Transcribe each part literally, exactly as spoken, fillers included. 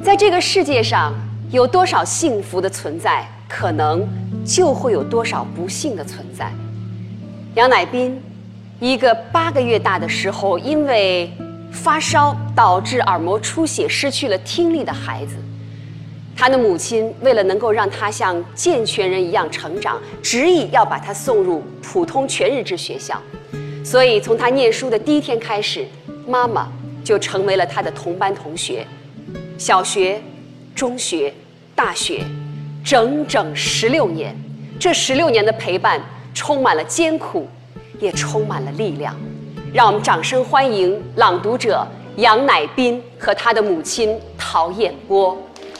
在这个世界上，有多少幸福的存在，可能就会有多少不幸的存在。杨乃斌，一个八个月大的时候，因为发烧导致耳膜出血，失去了听力的孩子。他的母亲为了能够让他像健全人一样成长，执意要把他送入普通全日制学校。所以从他念书的第一天开始，妈妈就成为了他的同班同学。小学、中学、大学，整整十六年。这十六年的陪伴，充满了艰苦，也充满了力量。让我们掌声欢迎朗读者杨乃斌和他的母亲陶燕波。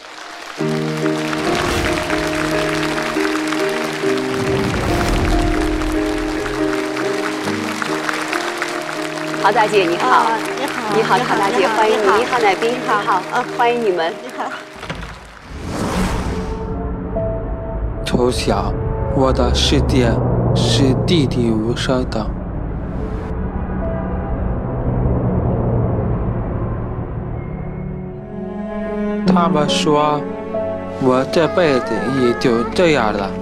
陶大姐你好， 啊、你好， 你好，陶大姐，欢迎你，你好，乃斌，你好，啊，欢迎你们， 你好。 从小，我的世界是弟弟无声的。他们说，我这辈子也就这样了。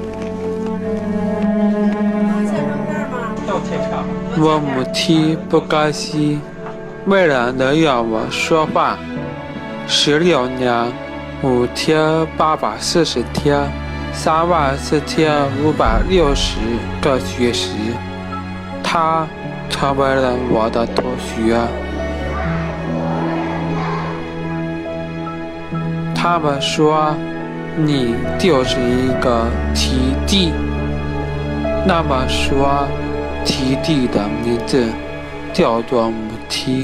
我母亲不甘心，为了能让我说话，十六年，五千八百四十天，三万四千五百六十个学时，他成为了我的同学。他们说，你就是一个奇迹。那么说，奇迹的名字叫做母亲。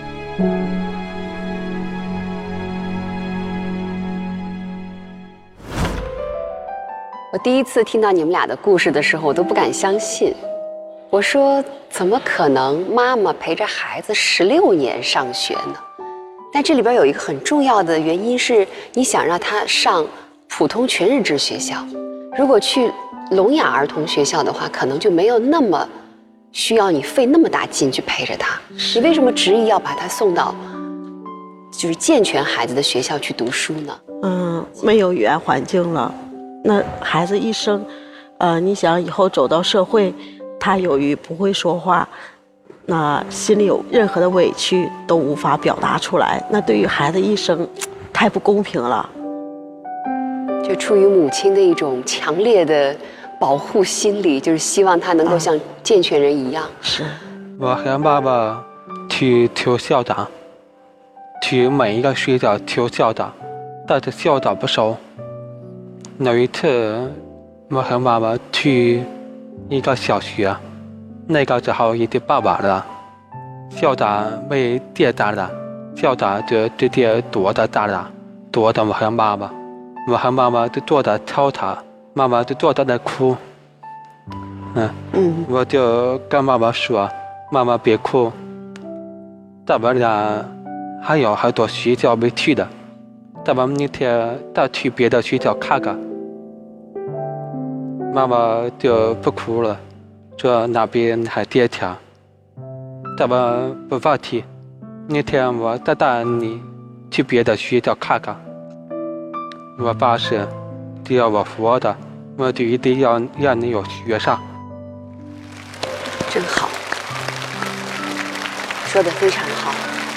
我第一次听到你们俩的故事的时候，我都不敢相信。我说，怎么可能妈妈陪着孩子十六年上学呢？但这里边有一个很重要的原因是，你想让他上普通全日制学校。如果去聋哑儿童学校的话，可能就没有那么需要你费那么大劲去陪着他。你为什么执意要把他送到就是健全孩子的学校去读书呢？ 嗯，没有语言环境了，那孩子一生，呃，你想以后走到社会，他由于不会说话，那心里有任何的委屈都无法表达出来，那对于孩子一生太不公平了。 就出于母亲的一种强烈的保护心理，就是希望他能够像健全人一样。 是。 我和爸爸去求校长，去每一个学校求校长，但是校长不收。有一次，我和妈妈去一个小学，那个时候已经傍晚了，校长被电打了，校长就直接躲在这了，躲着我和妈妈，我和妈妈就坐在操场，妈妈就坐在那哭。嗯嗯，我就跟妈妈说：“妈妈别哭，咱们俩还有很多学校没去的，咱们明天再去别的学校看看。”妈妈就不哭了，说那边还坚强，咱们不放弃，明天我再带你去别的学校看看。我发誓，只要我活着，我就一定要让你有学上。 真好，说得非常好。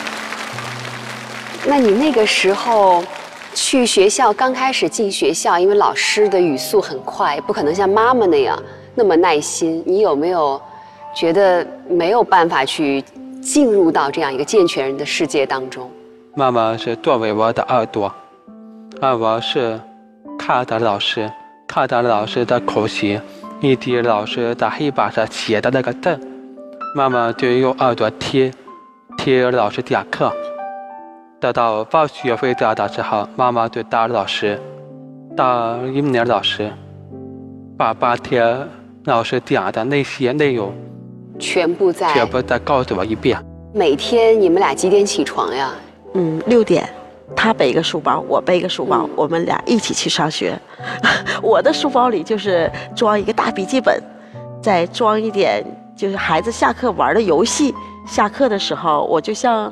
那你那个时候去学校，刚开始进学校，因为老师的语速很快，不可能像妈妈那样那么耐心。你有没有觉得没有办法去进入到这样一个健全人的世界当中？ 妈妈是作为我的耳朵，而我是看着老师，看着老师的口型，以及老师在黑板上写的那个字，妈妈就用耳朵听，听老师讲课。等到放学回家的时候，妈妈就当老师，当一年老师，把八天老师讲的那些内容全部在全部再告诉我一遍。 每天你们俩几点起床呀？ 嗯，六点，他背个书包，我背个书包，嗯、我们俩一起去上学。我的书包里就是装一个大笔记本，再装一点就是孩子下课玩的游戏。下课的时候，我就像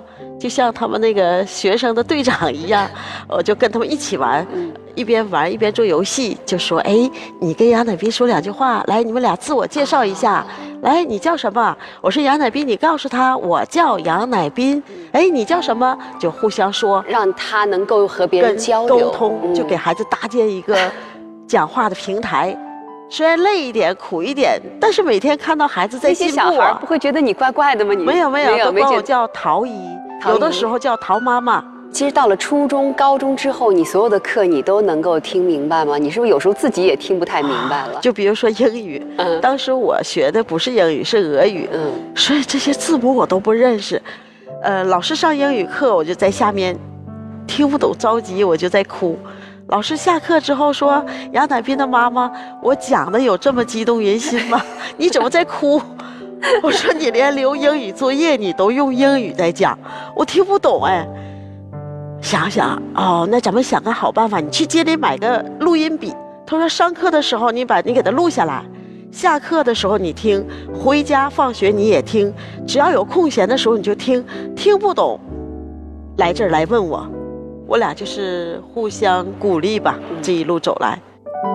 就像他们那个学生的队长一样，我就跟他们一起玩，一边玩一边做游戏，就说：“哎，你跟杨乃斌说两句话，来，你们俩自我介绍一下。来，你叫什么？我是杨乃斌，你告诉他我叫杨乃斌。哎，你叫什么？就互相说， 让他能够和别人交流沟通，就给孩子搭建一个讲话的平台。”虽然累一点、苦一点，但是每天看到孩子在进步、啊， 那些小孩不会觉得你怪怪的吗？你没有没有，都管我叫陶姨，有的时候叫陶妈妈。 其实到了初中、高中之后，你所有的课你都能够听明白吗？你是不是有时候自己也听不太明白了？ 就比如说英语，嗯，当时我学的不是英语，是俄语，嗯，所以这些字母我都不认识。呃，老师上英语课，我就在下面听不懂，着急，我就在哭。老师下课之后说：“杨乃斌的妈妈，我讲的有这么激动人心吗？你怎么在哭？”我说：“你连留英语作业你都用英语在讲，我听不懂哎。”想想哦，那咱们想个好办法，你去街里买个录音笔。他说：“上课的时候你把你给它录下来，下课的时候你听，回家放学你也听，只要有空闲的时候你就听，听不懂，来这儿来问我。”我俩就是互相鼓励吧，这一路走来。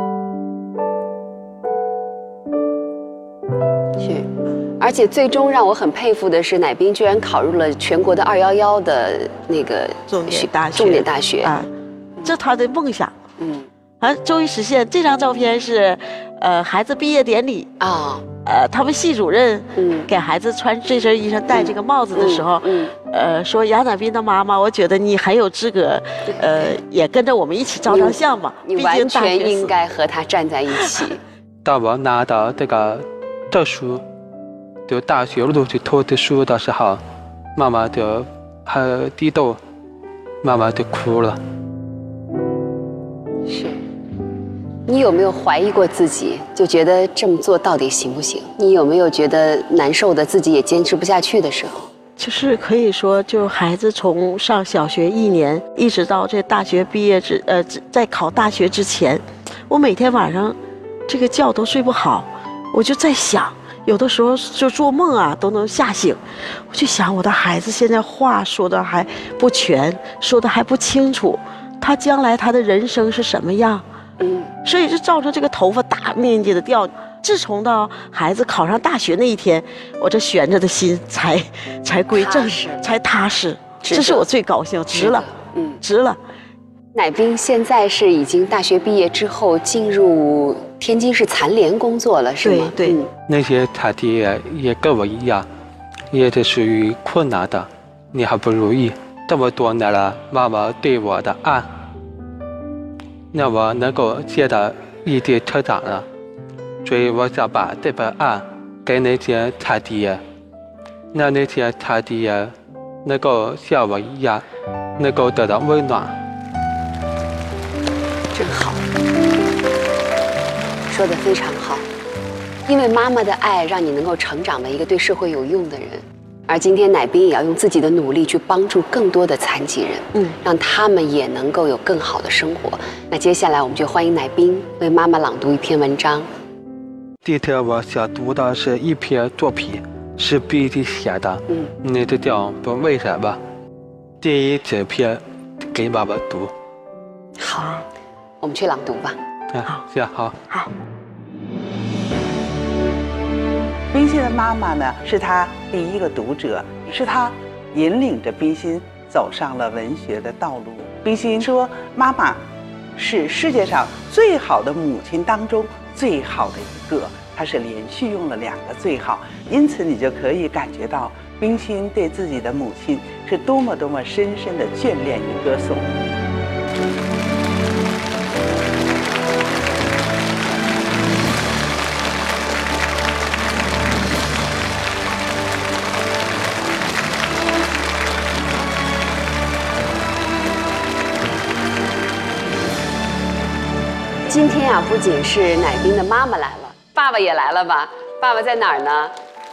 是，而且最终让我很佩服的是，乃斌居然考入了全国的二幺幺的那个重点大学。 重点大学啊，这他的梦想。嗯，啊，终于实现。这张照片是，呃，孩子毕业典礼啊。哦呃，他们系主任嗯给孩子穿这身衣裳、戴这个帽子的时候，嗯，嗯呃，说杨乃斌的妈妈，我觉得你很有资格，呃，也跟着我们一起照张相嘛。 你完全应该和他站在一起。 当我拿到这个证书，就大学录取通知书的时候，妈妈就很激动，妈妈就哭了。 是。你有没有怀疑过自己？就觉得这么做到底行不行？你有没有觉得难受的，自己也坚持不下去的时候？ 就是可以说，就孩子从上小学一年，一直到这大学毕业之呃，在考大学之前，我每天晚上这个觉都睡不好，我就在想，有的时候就做梦啊都能吓醒，我就想我的孩子现在话说的还不全，说的还不清楚，他将来他的人生是什么样？嗯，所以就造成这个头发大面积的掉。自从到孩子考上大学那一天，我这悬着的心才才归正，才踏实。这是我最高兴，值了，嗯，值了。 乃斌现在是已经大学毕业之后进入天津市残联工作了，是吗？ 对对、嗯。 那些他爹也跟我一样，也是属于困难的，你还不如意。这么多年了，妈妈对我的爱。让我能够接到一定成长了，所以我想把这份爱给那些他爹，让那些他爹能够像我一样，能够得到温暖。 真好，说得非常好，因为妈妈的爱让你能够成长为一个对社会有用的人。而今天乃斌也要用自己的努力去帮助更多的残疾人，嗯，让他们也能够有更好的生活。那接下来我们就欢迎乃斌为妈妈朗读一篇文章。 今天我想读的是一篇作品，是笔记写的，嗯，那就叫不为什么。第一整篇给妈妈读。 好，我们去朗读吧。 嗯，好，行，好， 好。 冰心的妈妈呢，是她第一个读者，是她引领着冰心走上了文学的道路。冰心说：“妈妈是世界上最好的母亲当中最好的一个。”她是连续用了两个最好，因此你就可以感觉到冰心对自己的母亲是多么多么深深的眷恋与歌颂。 今天啊，不仅是乃斌的妈妈来了，爸爸也来了吧？爸爸在哪儿呢？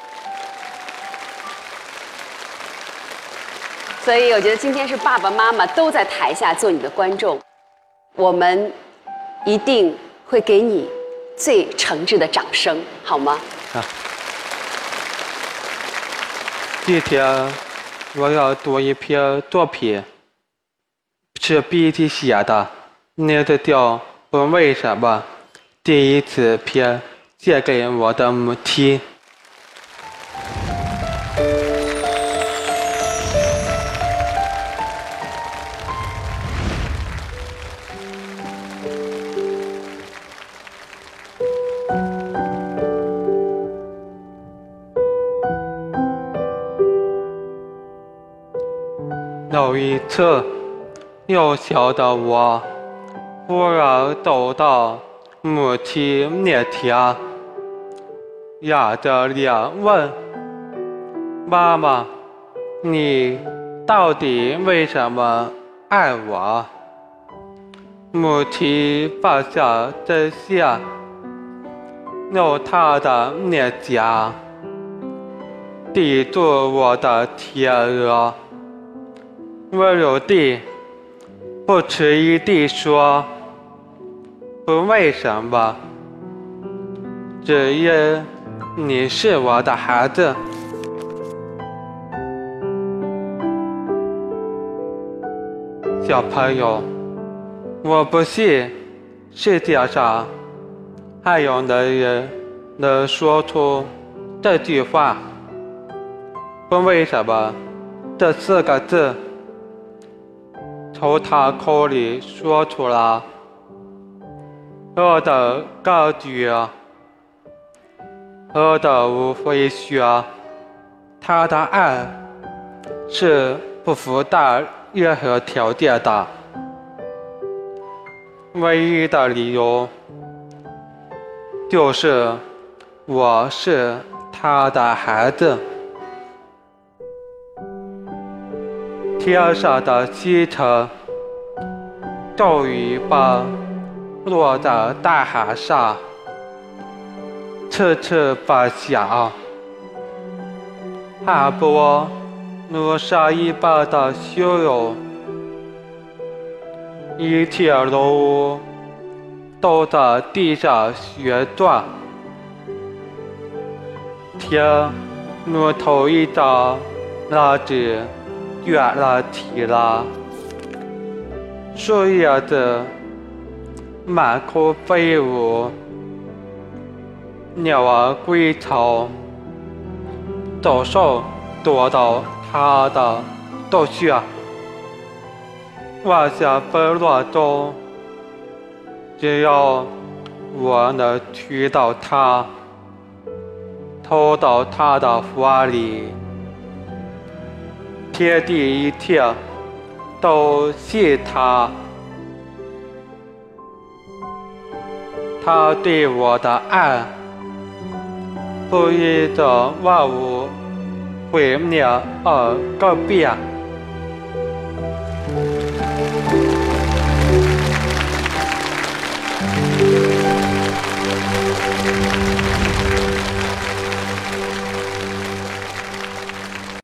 所以我觉得今天是爸爸妈妈都在台下做你的观众，我们一定会给你最诚挚的掌声，好吗？ 啊。今天我要读一篇作品，是笔记写的，名字叫《我为什么第一次篇借给我的母亲》。有一次，幼小的我忽然走到母亲面前，仰着脸问：“妈妈，你到底为什么爱我？”母亲放下针线，用她的面颊抵住我的天额，温柔地不迟疑地说：“不为什么，只因你是我的孩子。”小朋友，我不信世界上还有能人能说出这句话。不为什么这四个字从他口里说出来，我的感觉，我的无非说，他的爱是不附带任何条件的，唯一的理由就是我是他的孩子。天上的星辰骤雨般落在大海上，次次反响，海波如山一般的汹涌，一切龙屋都在地上旋转，天如同一张蜡纸卷了起来，树叶子满空飞舞，鸟儿归巢，走兽躲到它的洞穴，万象纷乱中，只要我能去到它，投到它的怀里，天地一切都信他。他对我的爱不因着万物毁灭而改变。